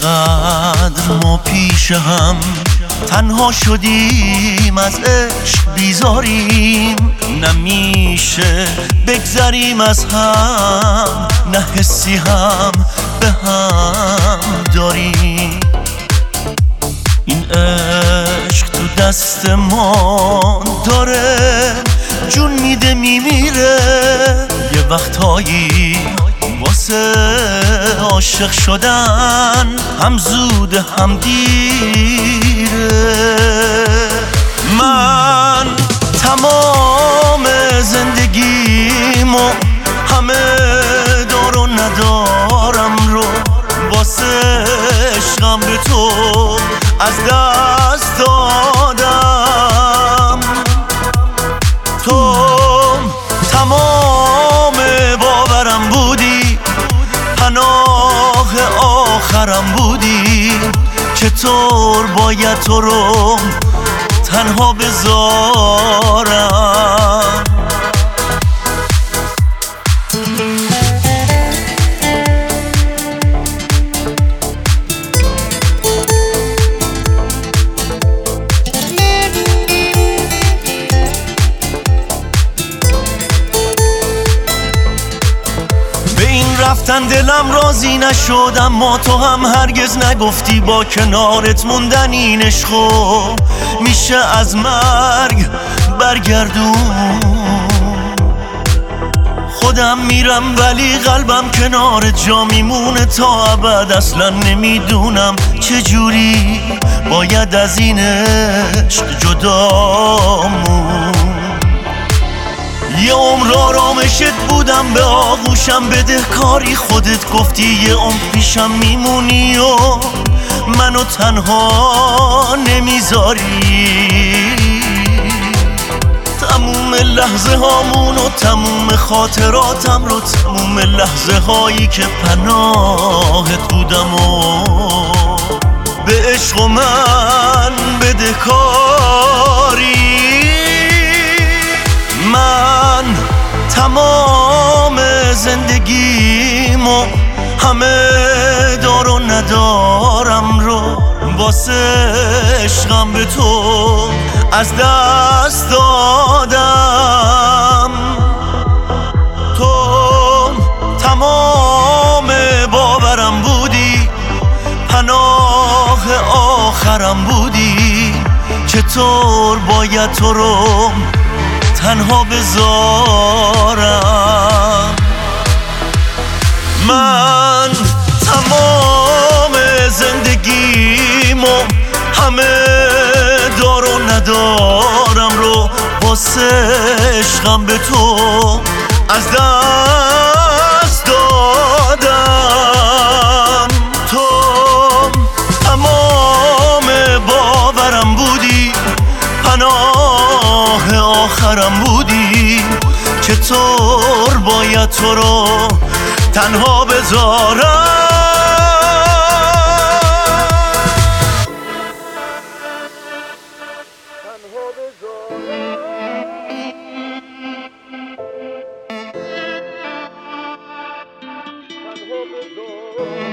چقدر ما پیش هم تنها شدیم، از عشق بیزاریم، نمیشه بگذریم از هم، نه حسی هم به هم داریم. این عشق تو دست ما داره جون میده میمیره، یه وقتایی واسه عاشق شدن هم زود هم دیره. من تمام زندگیمو همه دار و ندارم رو واسه عشقم به تو از دست دادم. تو تمام باورم بودی، پناه آخرم بودی، چطور باید تو رو تنها بذارم؟ رفتن دلم راضی نشد، اما تو هم هرگز نگفتی با کنارت موندن این عشقو میشه از مرگ برگردون. خودم میرم ولی قلبم کنارت جا میمونه تا ابد، اصلا نمیدونم چجوری باید از این عشق جدا موند. یه عمر آرامشت بودم، به آغوشم بدهکاری، خودت گفتی یه عمر پیشم میمونی و منو تنها نمیذاری. تموم لحظه هامون و تموم خاطراتم رو، تموم لحظه هایی که پناهت بودم و به عشق و من بدهکاری. من تمام زندگیمو همه دار و ندارم رو واسه عشقم به تو از دست دادم. تو تمام باورم بودی، پناه آخرم بودی، چطور باید تو رو تنها بذارم؟ من تمام زندگیمو همه دار و ندارم رو واسه عشقم به تو از دست دادم. تو تمام باورم بودی، پناه آخرم بودی، چطور باید تو رو تنها بذارم؟ تنها بذارم.